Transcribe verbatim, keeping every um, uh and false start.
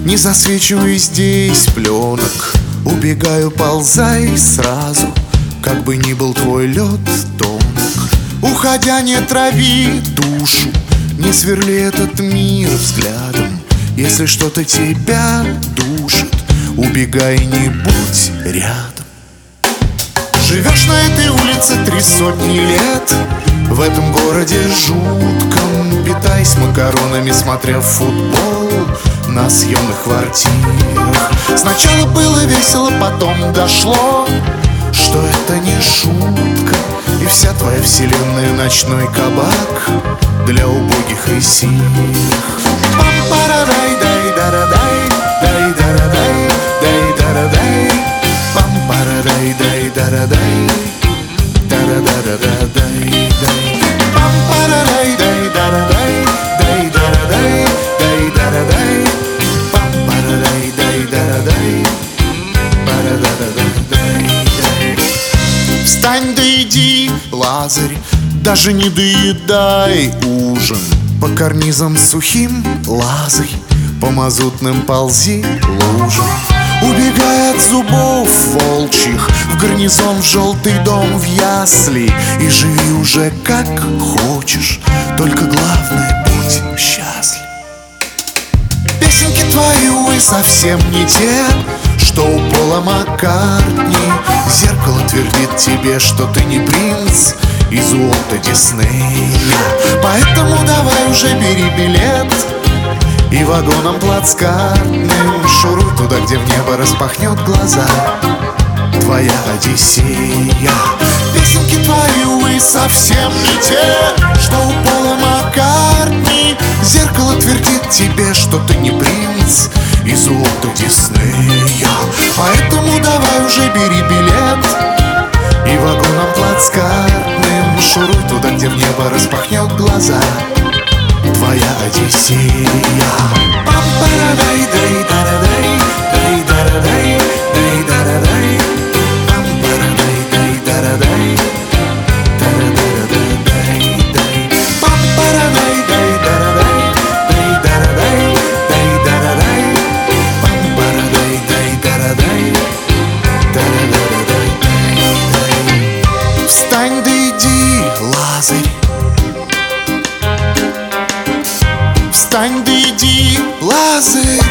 Не засвечивай здесь пленок, убегаю, ползай сразу, как бы ни был твой лед тонок. Уходя, не трави душу, не сверли этот мир взглядом. Если что-то тебя душит, убегай, не будь рядом. Живешь на этой улице три сотни лет, в этом городе жутком, питаясь макаронами, смотря футбол на съемных квартирах. Сначала было весело, потом дошло, что это не шутка, и вся твоя вселенная ночной кабак для убогих и сильных. Пам-парадай, дай-дарадай, дай-дарадай, дай-дарадай, пам-парадай, дай-дарадай, дара-дара-да-дай, дай, пам-парадай, дай-дарадай, дай-дарадай, дай-дарадай, пам-парадай, дай-дарадай, пара-да-да-да-дай, дай. Встань да иди, Лазарь, даже не доедай ужин. По карнизам сухим лазай, по мазутным ползи лужам. Убегай от зубов волчьих в гарнизон, в желтый дом, в ясли, и живи уже как хочешь, только главное, будь счастлив. Песенки твои, увы, совсем не те, что у Пола Маккартни. Зеркало твердит тебе, что ты не принц из Уолта Диснея. Поэтому давай уже бери билет и вагоном плацкартным шуруй туда, где в небо распахнет глаза твоя Одиссея. Песенки твои, увы, совсем не те, что у Пола Маккартни. Зеркало твердит тебе, что ты не принц из Уолта Диснея. Поэтому давай уже бери билет и вагоном плацкартным шуруй туда, где в небо распахнет глаза твоя Одиссея. Пам-парадай, дай-дарадай, дай-дарадай, дай-дарадай, пам-парадай, дай-дарадай, дара-дара-да-дай, дай, пам-парадай, дай-дарадай, дай-дарадай, дай-дарадай, пам-парадай, дай-дарадай, дара-дара-да-дай, дай. Встань да иди, Лазарь, встань да иди, Лазарь.